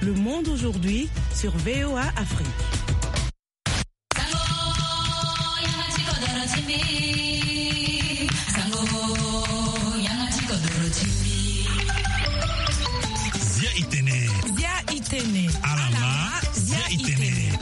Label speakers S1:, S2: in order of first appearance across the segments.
S1: Le monde aujourd'hui sur VOA Afrique.
S2: Zia Itene. Alama Zia Itene.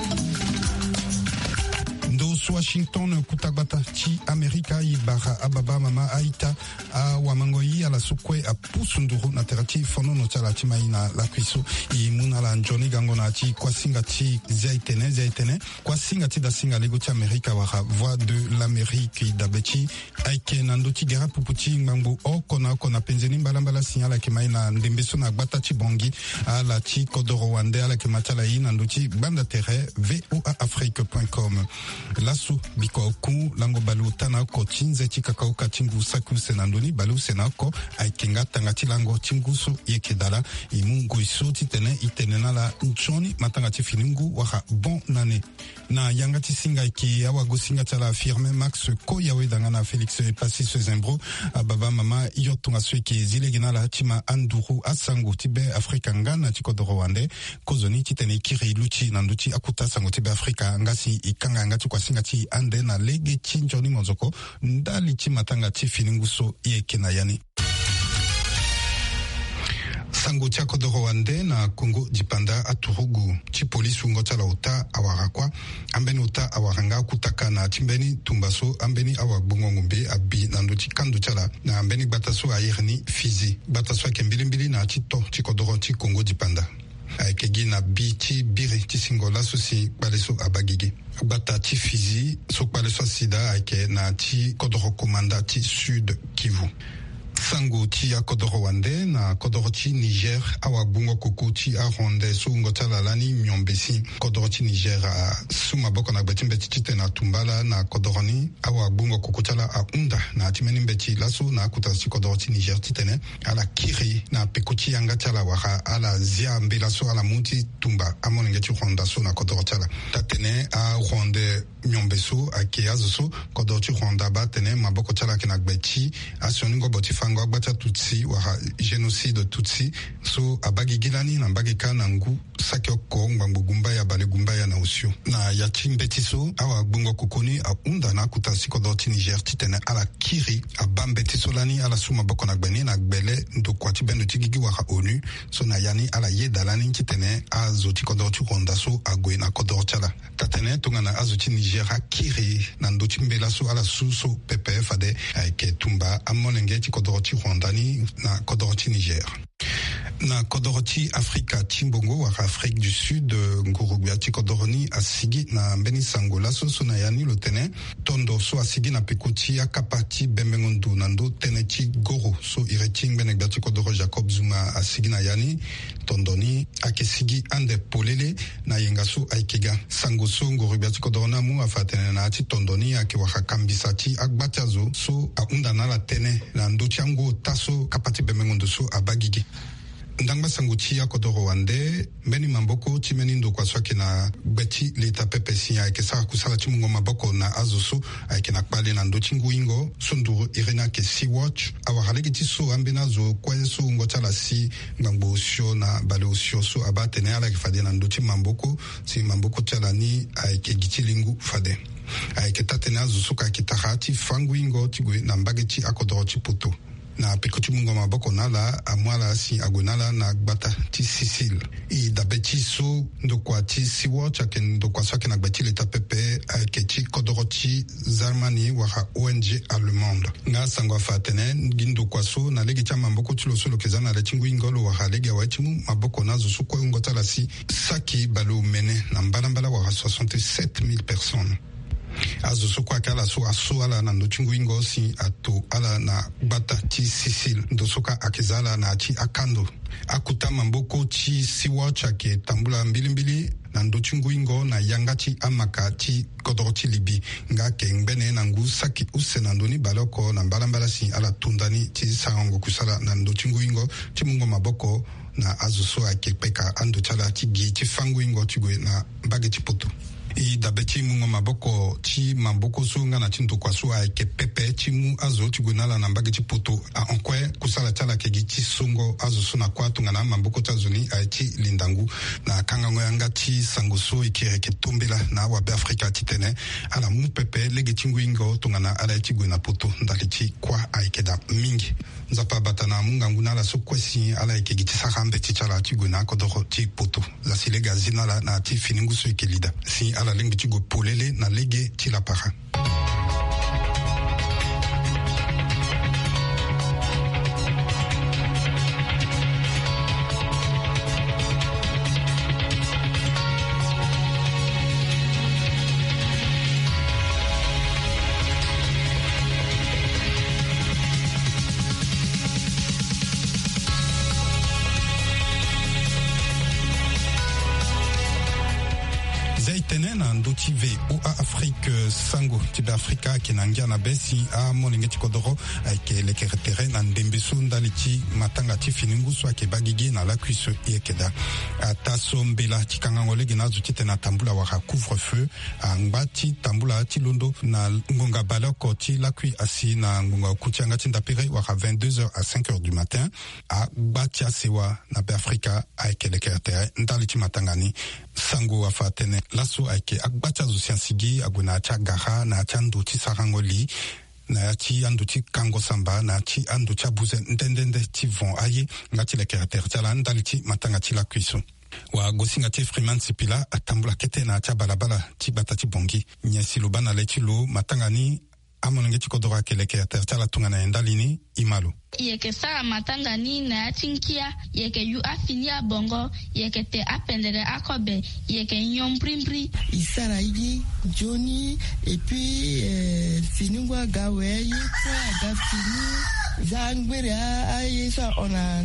S3: Washington kutagbata chi Amerika ibara ababa mama aita a wamangoi ala sukwe a pusunduru na terati fono no chala chi maina la kwiso I muna la njoni gango na chi kwa singa chi zia itene kwa singa chi da singa lego chi Amerika wara voix de l'Amérique dabechi aike nando chi gera pupuchi ngbango o kona penzeni mbala signala ki maina ndembeso na gbata chi bongi ala chi kodoro wande ala ki machala I nando chi banda terre voaafrique.com Lasu biko ku lango balu tana ko chinze chikakau ka chingu saku senandoni balu senako aikenga tangati lango chingu so yekedala imungu isoti tene itenena la nchoni matangati filingu waha bon nane na yangati singa ki awago singa chala firme Max ko yawe dangana Felix Pasi Sezembro ababa mama yotunga sweki zilegina la chima anduru asango tibe Afrika ngana chikodoro wande kozoni titene kiri luchi nanduchi akuta sango tibe Afrika ngasi ikanga ngati kwa singa chi ande na lege chinjoni monzoko ndali chi matanga chi filinguso yekena yani sango cha kodoro wande na Kongo jipanda aturugu chi polisi ungo chala uta awarakwa ambeni uta awaranga kutaka na chimbeni tumbaso ambeni awabungo ngumbe abi nando chi kandu chala na ambeni bataso ayirni fizi bataso kembilimbili na chito chi kodoro chi Kongo jipanda aikegi na bichi biri chi singola sosi baleso abagigi bata chi fizi so baleso sida aike na chi kodoro komanda chi sud Kivu sango chi ya kodoro wande na kodoro chi Niger awa bungo koko chi aronde so ngotala lani myombesi kodoro chi Niger a suma boko na betimbe chichite na tumbala na kodoro ni awa bungo koko chala a unda na timeni mbeti laso na kuta chi kodoro chi Niger titene ala kiri na pekochi yanga chala waka ala zia mbela so ala munti tumba amonenge chi ronda so na kodoro chala tatene a ronde myombeso a keazo so kodoro chi ronda ba tene maboko chala kina gbeti asioningo botifa ngo agbata tutsi wa genocide tutsi so abagigilani na bagika na ngu sakyo ko ngbango gumba ya bale gumba ya na usio na ya chimbetiso awa bungo kokoni a unda na kutasiko do Niger titene ala kiri abambetiso lani ala suma boko na gbeni na gbele ndo kwati bendo tigigi wa ONU so na yani ala yedalani titene a zoti kodo Rwanda so agwe na kodo chala tatene tunga na azoti Niger kiri na ndo chimbela so ala suso PPF ade ke tumba amonenge kodo Rwandani na kodoroti Niger. Na kodoroti Afrika Chimbongo wa Afrique du Sud ngurugya chikodoroni asigi na mbeni sangola so na yani lotene tondo so asigi na pekoti ya kapati bembengondu nando tenechi goro so ireting benegda chikodoro Jacob Zuma asigi na yani tondoni akesigi ande polele na yenga so aikega sango so ngurugya chikodorona mu afatene na ati tondoni akiwaka kambisati agbatazo so aunda na la tene na ndo chango taso kapati bembengondu so abagigi ndangba sanguchi ya kodoro wande mbeni mamboko chimeni ndo kwa swaki na beti leta pepesi ya eke saka kusala chimungo maboko na azoso aike na kpale na ndo chingu ingo sunduru irena ke Sea Watch awa halegi tiso ambena zo kwa so ungo chala si ngambo osio na bale osio so abatene ala kifade na ndo chimamboko si mamboko chala ni aike gichilingu fade aike tatene azoso ka kitahati fangu ingo tigwe na mbageti akodoro chiputo na pekoti mungo maboko nala amwala si agonala na gbata ti Sicile I dabeti so ndokwa ti Sea Watch aken ndokwa so aken agbati leta pepe aketi kodoroti Zarmani waka ONG allemande nga sangwa fatene ngindokwa so na legi chama maboko tilo so lokezana la chingu ingolo waka legi awaichimu maboko nazo so kwa ngotala si saki balo mene na mbala waka 67,000 personnes azo so kwa kala so aso ala na ndochingu ingo si ato ala na bata ti Sicile ndosoka akizala na ti akando akuta mamboko ti Sea Watch ake tambula mbilimbili na ndochingu ingo na yangati amaka ti kodoroti Libi nga ke ngbene na ngu saki usena ndoni baloko na mbala si ala tundani ti sarango kusala na ndochingu ingo ti mungo maboko na azo so ake peka ando chala ti gi ti fangu ingo tigwe na bageti poto i dabeti mungo maboko chi maboko so ngana chinto kwa so ke pepe chi mu azo tigunala na mbage chi poto a onkwe kusala chala kegi chi songo azo suna kwa tungana maboko tazuni a chi lindangu na kangango yanga chi sanguso ikire ke tombela na wabe Afrika titene ala mu pepe lege chinguingo tungana ala chi guna poto ndali chi kwa aikeda mingi nzapa batana mungangu na la so kwesi ala ikegi chi sarambe chi chala chi guna kodoro chi poto la silega zinala na ti finingu so ikelida si ala lengi chi go polele na lege chi la para. Tive ou a Afrique sango tibe Afrika kinangia na besi a monenge tikodoro ke le keretere na ndembeso ndalichi matanga tifiningu so ke bagigi na la cuisse yekeda ataso mbela tikangangole gina zutite na tambula wa couvre-feu ngati tambula tilondo na ngonga baloko ti la cui asi na ngonga kutianga tindapere wa 22h à 5h du matin a batia sewa na be Afrika a ke le keretere ndalichi matangani sango afatene laso ake akbacha zusiansigi aguna cha gaha na cha nduti sarangoli na chi anduti kango samba na chi andu cha buze ndendende ti vont aye ngati le caractère tala ndaliti matanga ti la cuisson wa gosinga ti Freeman Sipila atambula kete na cha balabala ti batati bongi nyesi lubana letilo matangani amonenge ti kodora ke le caractère tala tungana ndalini imalo
S4: yeke sara matangani na atinkia yeke yu afinia bongo yeke te apendere akobe yeke nyombrimbri
S5: isara igi Johnny et puis finingwa gawe yiko gafini zangwere ayesa on a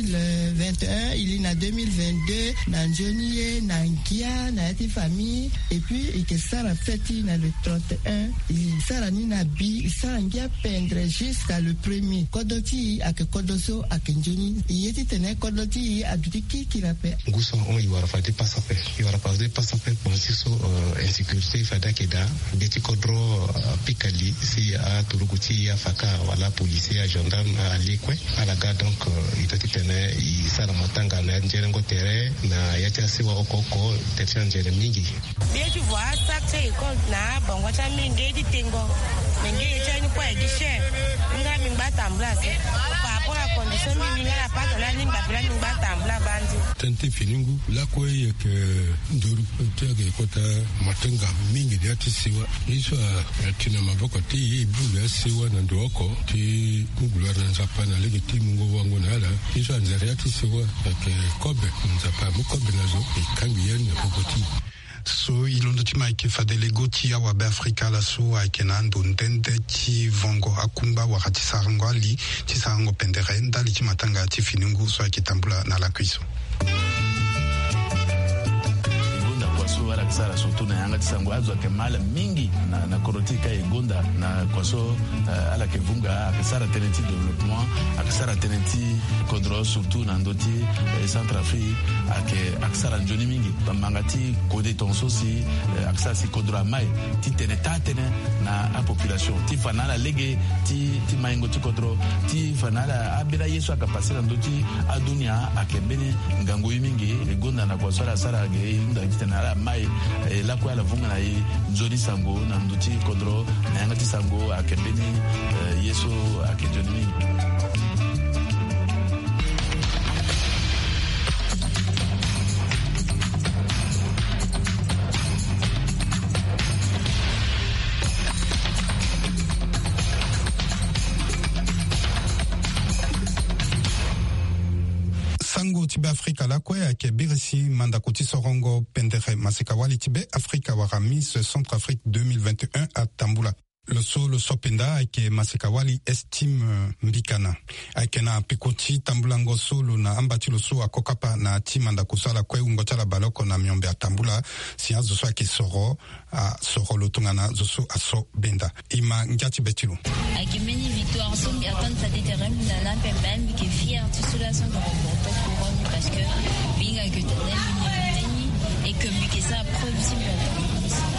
S5: 2021 il est en 2022 na Johnny na nkia na ti famille et puis yeke sara feti na le 31 isara ni na bi isara ngia pendre jusqu'à le premier kodoti ake kodoso ake njoni yeti tene kodoti adutiki kirape
S6: nguso on iwara fati pasape iwara pasde pasape bonsiso insécurité fada keda beti kodro pikali si a turukuti ya faka wala policier ya gendarme alikwe alaga donc itoti tene isara matanga na njerengo tere na yacha siwa okoko tetia njere mingi
S7: bien tu vois ça c'est comme na bongo cha mingi ditengo mingi cha ni kwa gishe nga mingba tamblase pa rapport à condition mingi la pata la nimba bila mingba tambla bandi
S8: tente finingu la kwa yeke nduru tege kota matenga mingi dia tisiwa iso tina maboko ti ibule siwa na ndoko ti kugulwa na zapana lege ti mungo wangu na ala iso anzari tisiwa ke kobe nzapa mukobe nazo ikangi yani okoti
S3: so ilondo tima ike fadele goti ya wabe Afrika la so aikena ndondende ti vongo akumba wakati sarango ali ti sarango pendere ndali ti matanga ti finingu so akitambula na la cuisson
S9: wala kisara surtout na yanga tisango azo ke mala mingi na korotika egonda na kwaso ala ke vunga akisara tenenti développement akisara tenenti kodro surtout na ndoti Centrafrique akisara njoni mingi bamangati kode tonso si akisara si kodro mai ti tene tatene na a population ti fanala lege ti maingo ti kodro ti fanala abira yesu akapasira ndoti adunia akebene ngango mingi egonda na kwaso la sara ge ndaki tena mai la kwa la vunga na nzoni sango na nduti kodro na yanga ti sango akebeni yeso akejoni
S3: tibe Afrika la kwe ke birisi mandakoti sorongo pendere masika wali tibe Afrika wara Miss Centrafrique 2021 à Tambula. Le so penda ke masika wali estime mbikana akena pikoti tambulango solo na ambati lo so akokapa na timanda kusala kwe ungotala baloko na miombe atambula siazo so ke soro a soro lotungana zoso aso benda ima ngati betilu
S4: akimeni victoire so mi attend sa détermine na pembem qui est fier de cela son remporter couronne parce que binga que t'as et que mi que ça preuve si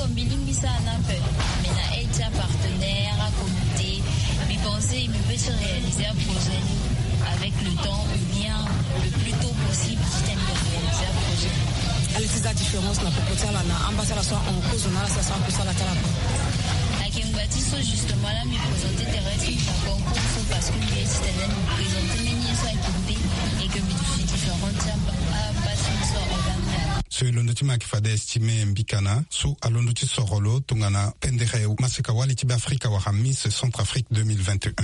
S10: comme bilingue ça n'a pas. Mais na être partenaire, à comité, mais penser, mais peut se réaliser un projet avec le temps ou bien le plus tôt possible pour réaliser un projet.
S11: Elle est la différence na proposer la ambassade soit en cause on a la situation pour ça la tala.
S10: Avec un bâtiment justement là me présenter des restes à concours parce que lui c'est nous présenter mais soit équipé et que me différentes bâtiments soit organisés.
S3: So ilondotima kifade estime mbikana so alondoti sorolo tungana pendere maseka wali tibe Afrika wa Miss Centrafrique 2021.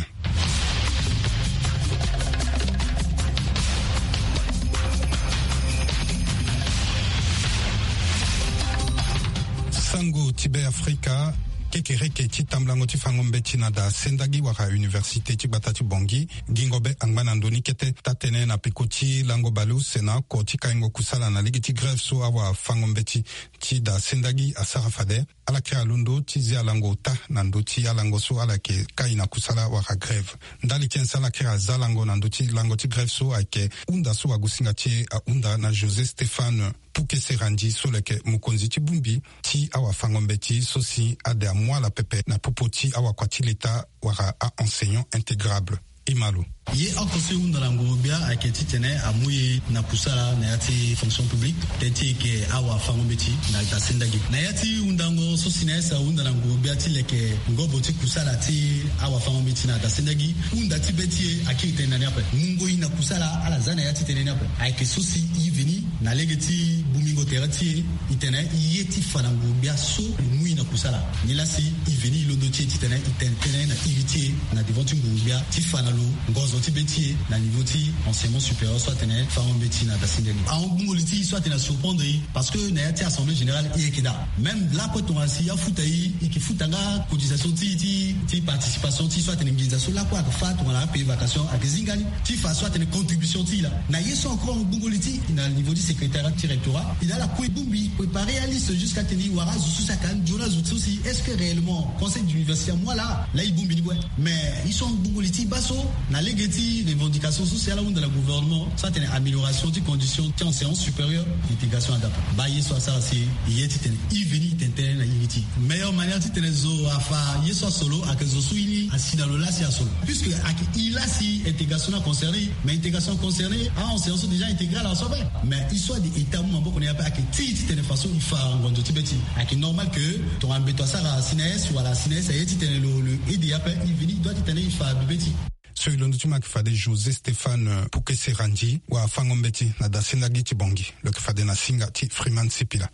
S3: Sango tibe Afrika kekereke titamblango tifangombe tinada sendagi waka université tibatati bongi gingobe angmana ndoni kete tatene na pikoti lango balu sena ko tikaingo kusala na ligiti grève so awa fangombe ti da sendagi asarafade ala kira lundo tizi alango ta nando ti alango so ala ke kaina kusala waka grève ndali tiensala kira zalango nando ti lango ti grève so ake unda so agusinga ti unda na José Stéphane Puke Serandi so leke mukonzi ti bumbi ti awa fangombe ti so si ade a moi la pepe na popoti awa kwati l'État wara a enseignant intégrable. Imalo.
S12: Ye akose undalango bia aketi tene amuye na kusala na yati fonction publique teti ke awa fangometi na tasendagi na yati undango so sinesa undalango bia ti leke ngobo ti kusala ti awa fangometi na tasendagi unda ti beti akite na niape mungo ina kusala ala zana yati tene niape ake sosi ivini na legeti bumingo terati itene yeti fanango bia so muyi na kusala nilasi ivini londo ti tene itene na iriti na devant ngo bia ti fanalo ngozo ti beti na niveau ti enseignement supérieur soit tene famo beti na tasindeni a ngoliti soit tene surprendre parce que na yati assemblée générale yekida même là quand on asi ya futai ikifutanga cotisation ti participation ti soit tene ngization là quoi fa to na payer vacation a zingani ti fa soit tene contribution ti là na yeso encore ngoliti na niveau du secrétariat ti rectorat il a la bumbi préparer la liste jusqu'à tenir wara sous sa can jona aussi est-ce que réellement conseil d'université moi là il bumbi mais ils sont ngoliti baso na legeti revendication sociale de la gouvernement ça tene amélioration des conditions en séance supérieure intégration adaptée baye soit ça c'est yeti tene iveni tene na yiti meilleure manière ti tene zo afa yeso solo ak zo suini asina lo la si solo puisque ak il a si intégration concernée mais intégration concernée en séance déjà intégrale en soi mais il soit des états membre qu'on est pas ak ti tene façon il fa ngondo tibeti ak normal que ton ambeto ça la sines wala sines yeti tene le EDAP iveni doit tene il fa bibeti.
S3: So ilondotima kifade José Stéphane Puke Serandi wa fangombeti na dasendagi ti bongi lo kifade na singa ti Freeman Sipila.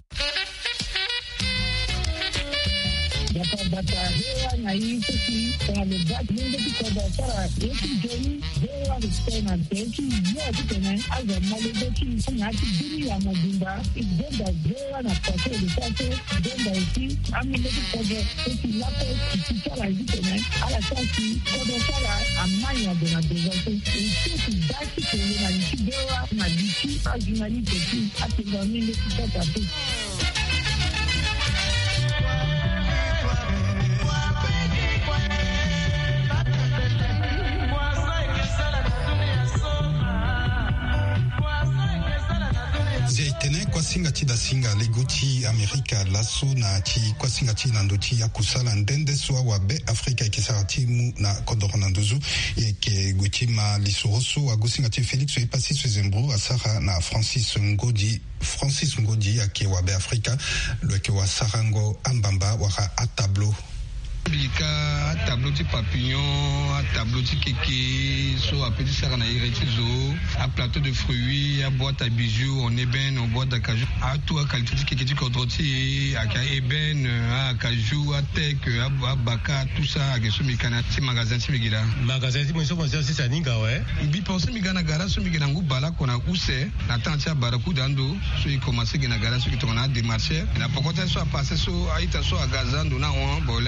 S13: Bata hewa na hii sisi kwa lebati nende kikoda sara yeki joni hewa ristena teki yote tena aza malebeki na dini ya majumba igenda hewa na pate lisate denda isi amile kikoda eki lapo kichara tena ala sasi koda sara amanya de na dezate isi daki kwenye na nchi hewa na diki ajunali teki atingamile kikoda teki.
S3: Tene kwa singa ti da singa legoti Amerika laso na ti kwa singa ti nandoti ya kusala ndende swa wa be Afrika ikisara ti mu na kodoro nandozu yeke gutima lisoroso wa gusinga ti Felix e pasi Zembro asara na Francis Ngodi yake wa be Afrika lo ke wa sarango ambamba waka a tableau
S14: Bilika tableau de papillon, tableau de kéké, so à petit sarana iretizo, à plateau de fruits, à boîte à bijoux, en ébène, en boîte à cajou, à tout à qualité de kéké du contrôle, à ébène, à cajou, à tech, à baka, tout ça, à gesso mikana, ti magasin ti migila.
S15: Magasin ti mo so pensé aussi ça ninga ouais.
S14: Bi pensé migana gara so migana ngu bala kona use, na tanti à baraku dando, so il commençait gina gara so qui tourna démarcher. Na pokota so a passé so aita so à gazando na on, bo lambi waranga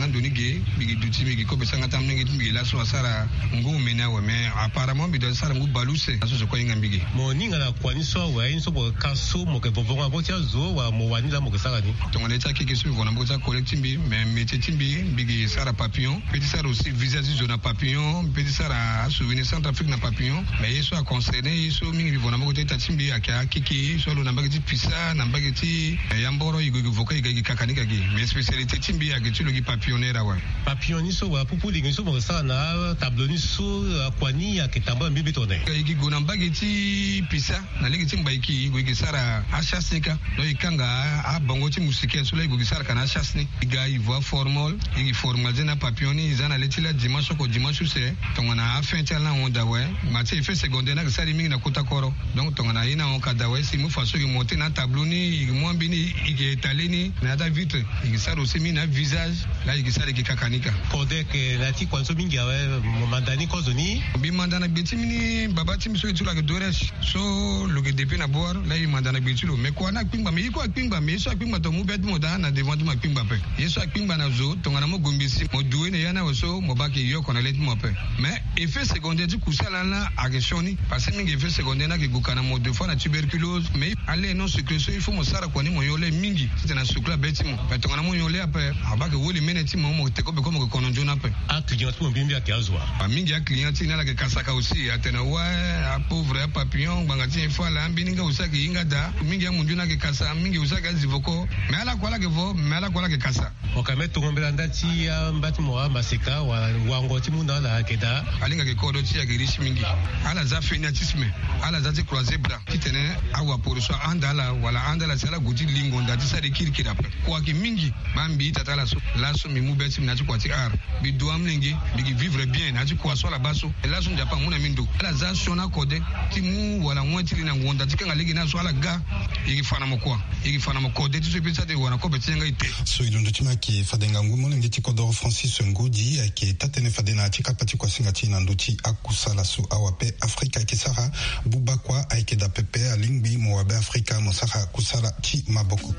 S14: sanga donige bigi duti bigi ko besanga tamne ngi bigi la so asara ngu mena wa mais apparemment bi do sara ngu baluse aso so ko inga bigi
S15: mo ninga la kwani so wa inso bo kaso mo ke bobonga bo tia zo wa mo wani la mo ke sara ni
S14: to ngale ta kiki so vona bo ta collecting bi mais métier timbi bigi sara papillon petit sara aussi visage zone papillon petit sara souvenir Centrafrique na papillon mais yeso a concerné yeso mingi bi vona bo ta timbi aka kiki so lo na bagiti pisa na bagiti yamboro igo voka igo kakanika gi mais spécialité timbi ya gitu lo gi papillonera wa
S15: papillon ni so wa pupu lingi so mo sara na tableau ni so kwani ya ketamba mbibi tone
S14: igi gona bagiti pisa na ligi timba iki igo gi sara achasnika no ikanga a bongo ti musike so la igo gi sara kana achasni iga ivoire formal igi formal zena papillon ni zana letila dimanche ko dimanche c'est tongana afin na onda wa mati effet secondaire na sari mingi na kotakoro donc tongana ina on kada wa si mu faso gi monter na tableau ni mo mbini igi étalé ni na ta vitre igi sara aussi mi na visage la igi sara gi kakanika
S15: kode ke la ti kwanso mingi wa mo mandani ko zoni
S14: bi mandana beti mini baba ti miso etula ke doresh so lo ge depuis na boire la i mandana beti lo mais ko na pingba mais ko pingba mais so pingba to mu bet mo da na devant ma pingba pe yeso pingba na zo tongana mo gombisi mo duwe ne yana so mo ba ke yo ko na let mo pe mais effet secondaire du kusala na ageshoni parce que mingi effet secondaire na ke gukana mo deux fois na tuberculose mais allez non sécrétion il faut mo sara ko ni mo yole mingi c'est na sukla beti mo mais tongana mo yole après abaka woli meneti mo te ko be ko mo ko nonjona pe
S15: a client mo bimbi akazwa
S14: a mingi a client na la ke kasaka aussi atena wa a pauvre papillon bangati fois la mbininga usaki inga da mingi ya munjuna ke kasa mingi usaki azivoko mais ala kwa la ke vo mais ala kwa la ke kasa
S15: okame tungombela ndati ya mbati mo maseka wa ngoti munda la keda
S14: alinga ke kodo ti ya ke rishi mingi ala za feniatisme ala za ti croiser bras kitene awa pour so andala wala andala sala guti lingo ndati sa de kirkira pe kwa ke mingi bambi tatala so la so mi mu beti na ti kwati ar bi doam nengi bi vivre bien na ti kwa so la baso la so njapa muna mindo ala za shona kode ti mu wala mwati na ngonda ti kanga legi na so ala ga igi fana mo kode ti so pesa de wana ko betenga ite
S3: so ilondo tima ki fadenga ngumo ngi ti kodoro Francis Ngodi ki tatene fadena ti kapati kwa singa ti nanduti akusala su awape Afrika ki sara bubakwa aikeda pepe alingbi mo wabe Afrika mo sara kusala ti maboko.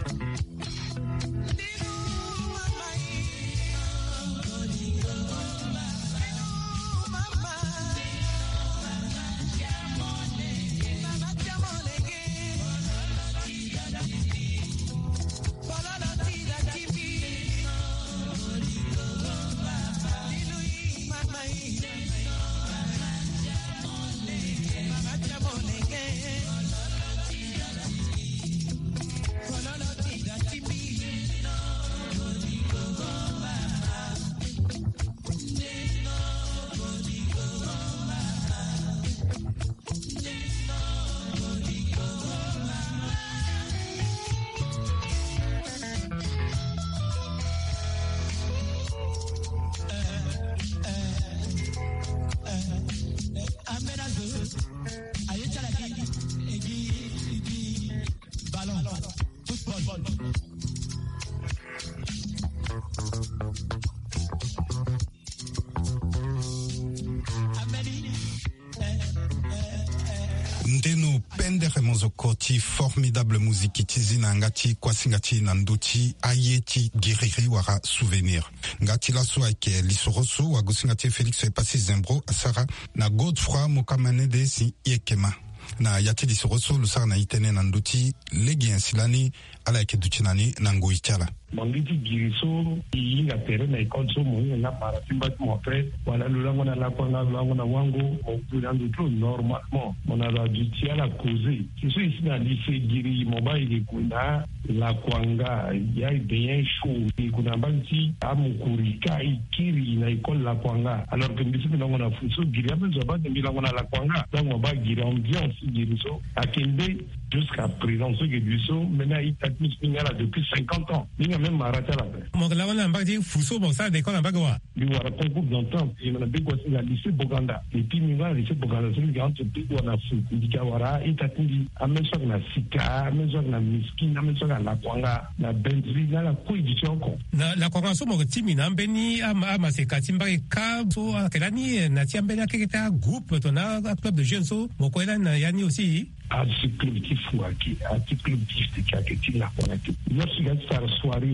S3: Ndeno pendere mozokoti formidable musique tizi na ngati kwasingati na nduti ayeti giriri wara souvenir ngati laso ake lisoroso wa gusingati Felix Epasi Zembro asara na Godfrey Mokamane de si yekema na yati lisoroso lusara na itene na nduti legi ensilani ala eke duchinani na ngoichala
S16: mangiti giriso yinga tere na ikonso moyo na para timba mo pre wala lulango na la kwa lulango na wango mo nando trop normalement on a la dutia la causer c'est ça ici na lycée giri mobile kuna la kwanga ya bien chaud kuna banti amukurika ikiri na ikole la kwanga alors que mbisi ndongo na fuso giri abenzo ba ndongo na la kwanga donc on va giri ambiance giriso akende jusqu'à présent ce que du so maintenant il t'a mis depuis 50 ans même arrêté la paix.
S15: Mon là on a pas dit fuso bon ça d'école en bagwa.
S16: Il y a un concours d'entente et on a bien quoi c'est la lycée Boganda. Et puis il va lycée Boganda c'est le grand petit on a fait Ndikawara et tatindi amesha na sika amesha na miskin amesha na kwanga na benzi na la coédition ko.
S15: La kwanga so mo timi na mbeni ama se katimba ka so akelani na tiambena keketa groupe tona club de jeunes so mo ko na yani aussi
S16: à ce club qui fou à ce club qui la connecté. Lorsqu'il y a cette soirée,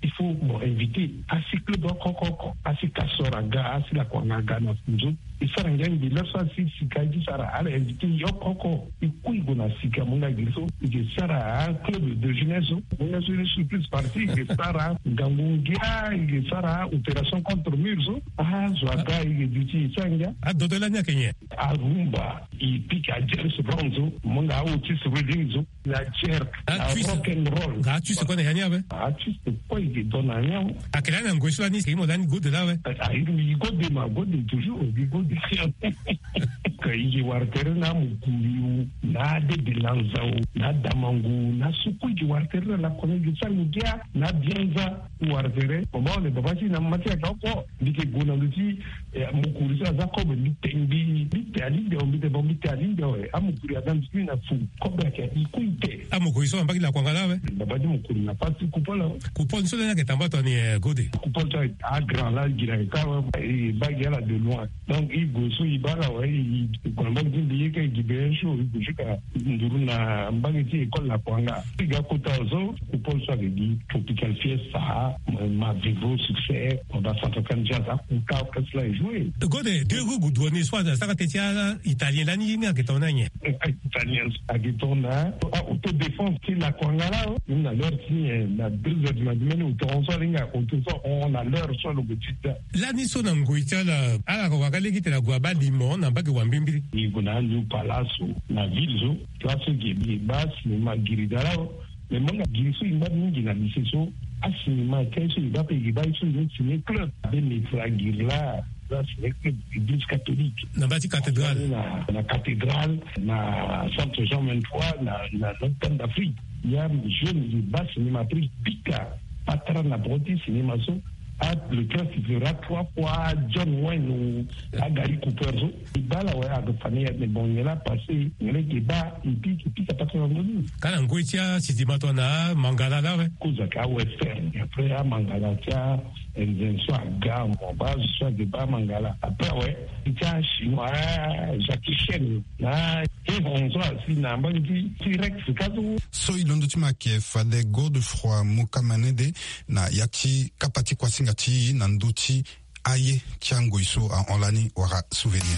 S16: il faut inviter asi club koko asi kasoraga asi la kwanaga na funzo isara ngangi lasa sikaji sara ala invité yokoko ikuigo na sika munga giso ije sara club de jeunesse munga sur surprise partie ije sara ngangungia ije sara opération contre murzo zwaga ije duti sanga
S15: adodola nya kenye
S16: arumba ipika jers bronzo munga autis readingzo la cher rock and roll
S15: tu sais quoi n'yanya be
S16: tu sais quoi il donne rien
S15: akela na ngweswa ni simo dani good là we
S16: il god toujours il god kai wartere na mukuru na de bilanzao na damangu na sukuji wartere la koneji sangia na bianza wartere bomole babasi na matia kako ndike gona luti mukuru za ko bitengi bitali de ombite bombitali de amukuru adansi na fu kobra ke ikuite
S15: amukuru so ambaki la kwangala we
S16: babadi mukuru na pasi kupola
S15: kupon so na ke tambato ni gode
S16: kupon ta a grand la gira ka e bagala de loin donc il gosu ibala wa kwamba ndindi yake gibesho ikushika nduru na mbangiti école la kwanga iga kotazo kupolsa gidi tropical fiesta ma vivo succès on va s'entendre jazz à kuka kasla jouer
S15: gode de gudoni soit ça ka tia italien la ni nga ketonanye
S16: italien agitona autodéfense qui la kwanga là on a leur si la 2h du matin au toronto linga on a leur sur le petit
S15: la ni sona ngoita la ala ko wakale kitela gwa balimo na mbaki wa mbimbiri
S16: iguna new palace na ville place gibi basi magiridala le monga giriso imani na liseso asinima keso ibape gibaiso ni club de mitragirla c'est l'église catholique.
S15: Na bâti cathédrale.
S16: La cathédrale, na Centre Jean 23, na Notre-Dame d'Afrique. Il y a un jeune de bas cinéma pris Pika, Patra na Broti cinéma so. Le train fera 3 fois John Wayne ou Gary Cooper. Il va là, ouais, à la famille, mais bon, il a passé, il est débat, il pique, ça passe dans le monde.
S15: Quand on goûte, si tu m'attends à Mangala, là, ouais.
S16: Kouzaka, Western. Après, à Mangala, tiens, soit gars, mon bas, soit débat Mangala. Après, ouais, il y a un chinois, Jackie Chen, là, et on soit, si, n'a pas dit, T-Rex, cadeau.
S3: So, il y a un qui fait des Godefroy Mukamanede, na yaki kapati kwa singa ti nanduti aye tiango iso en olani wara souvenir.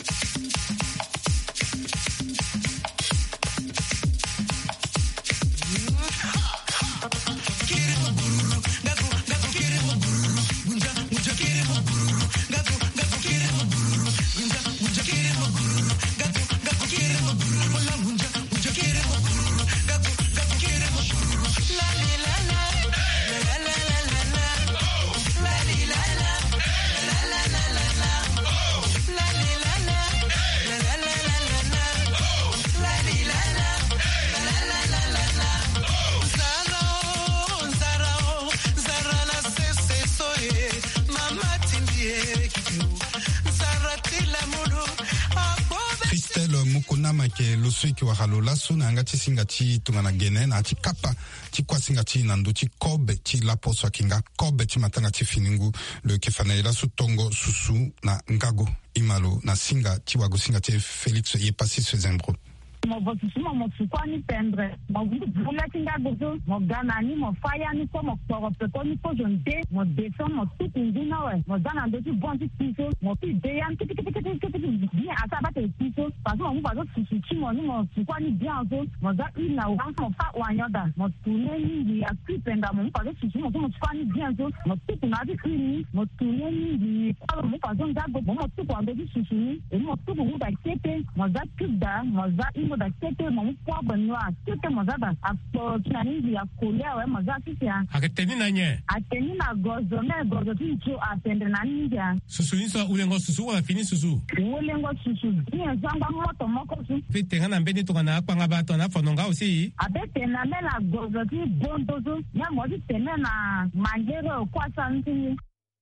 S3: Ke loso ki wakalola so na ngati singati tungana gene na ati kapa ti kwa singati nando ti kobe ti lapo so kinga kobe ti matanga ti finingu le kefanela su tongo susu na ngago imalo na singa ti wago singa ti Félix ye passi ce zembro
S17: mo votisimo mo tsukani pendre mo vula tinga gozo mo gana ni mo faya ni ko mo poro peto ni ko jonde mo deson mo tukundina we mo gana ndo ti bonti tiso mo ti deyan ti bien asaba te tiso parce mo bazo susuchi mo ni mo tsukani bien zo mo za ina wa mo fa wanyoda mo tune ni ya kupenda mo bazo susuchi mo tsukani bien zo mo tukuna di ni mo tune ni kwa mo bazo ngago mo tukwa ndo ti susuchi e mo tuku mu da kete mo za kuda mo za da kete mo kwa banwa kete mazaba apo tunani ya kulia we mazati ya
S15: aketeni na nye
S17: ateni na gozo ticho atende na ninja
S15: susu inso ulengo susu wa fini susu
S17: ulengo susu ni zamba moto moko su
S15: fitenga na mbeni to kana akwa ngabato na fononga usi
S17: abete na mela gozo ti bondo su nya mo ti tena na mangero kwa santi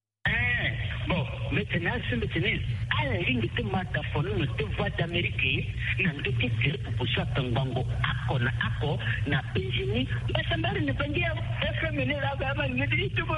S18: bon, maintenant, à ligne de mataphone, de voix d'Amérique, n'a de titre pour ça, Tangango, Ako, n'a péjini, mais ça m'a ne pas dire, efféminé la gamme, ne dit tout bon.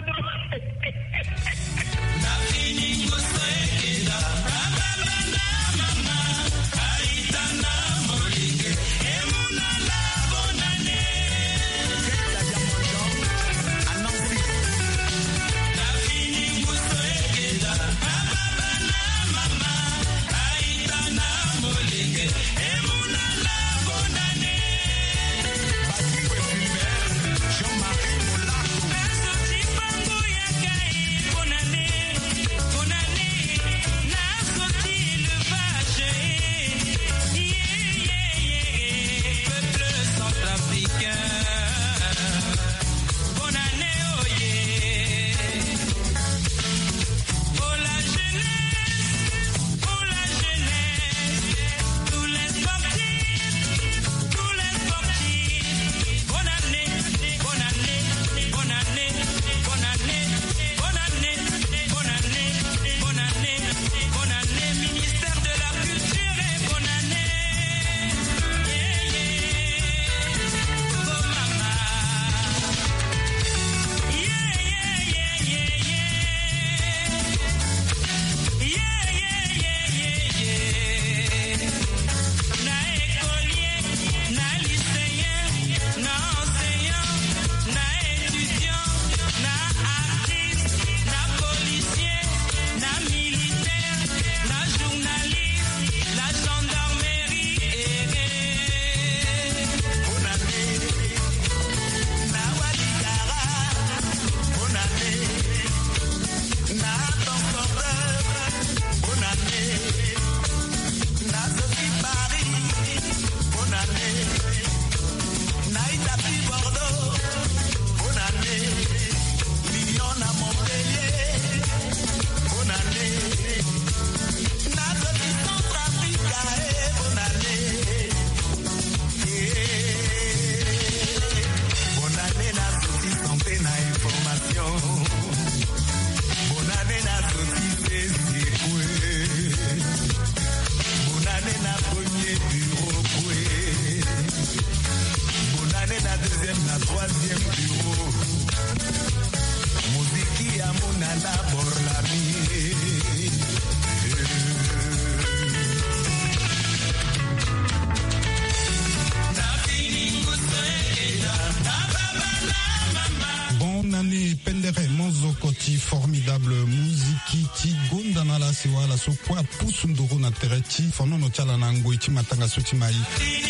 S3: Formidable muziki ti gonda na la siwala so kwa pusunduru na tereti fono no chala na ngoi ti matanga so ti mai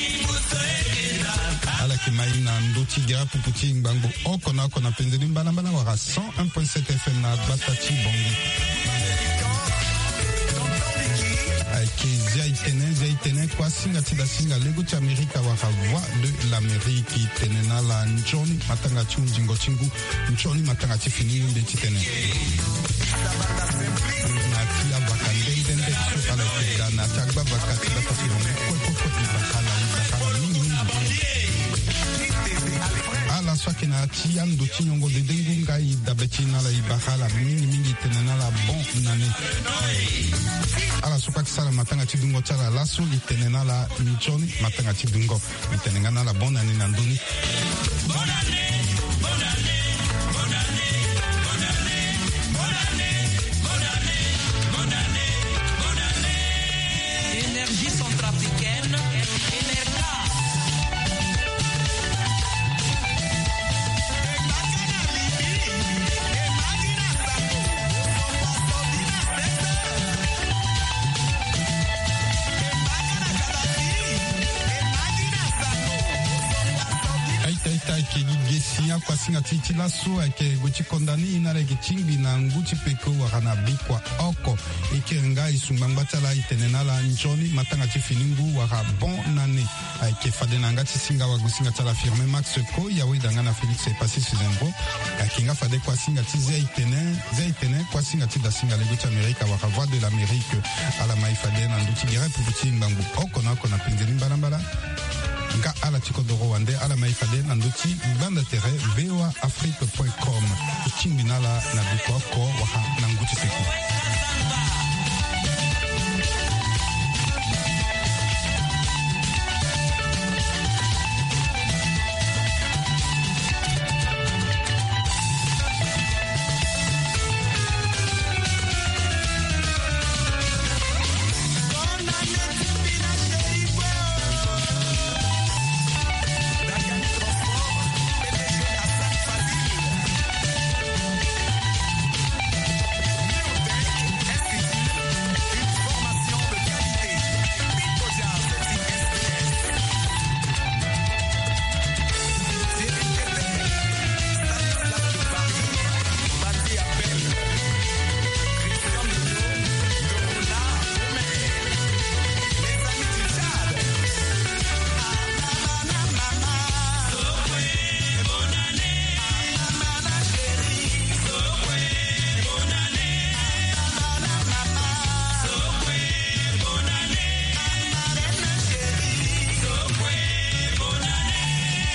S3: ala ki mai na ndoti gira puputi ngbango oko na penzeli mbala wara 101.7 FM na batati bongi Zaitene kwa singa tida singa lego ti Amerika waka voix de l'Amérique tenena la njoni matanga ti unjingo chingu njoni matanga ti fini mbe ti tene na ti abaka ndende so ala tida na ti agba baka ti bata ti ronde kwa bakala mingi ala swaki na ti ando ti nyongo de dengu ngai dabeti na la ibakala mingi tenena la bon nane ala suka kisala matanga ti dungo tsala laso li tenena la njoni matanga ti dungo li tenenga na la bon année na ndoni
S19: Énergie centrafricaine
S3: sinya kwa singa titi laso ake guchi kondani inare ke chingbi na nguchi peko wakana bikwa oko ike nga isumbangba la itenena la njoni matanga ti finingu waka bon nane ake fade na nga ti singa wagusinga tala firme Max Ko yawe danga na Félix e passé Suzembo ake nga fade kwa singa ti zeitene kwa singa ti da singa lego ti Amerika waka voix de l'Amérique ala mai fade na nduti gira puputi mbangu oko na penzeli mbala nga ala tiko doro wande ala maifade na nduti banda tere voaafrique.com ichingbi na la na biko ko waha na nguti seku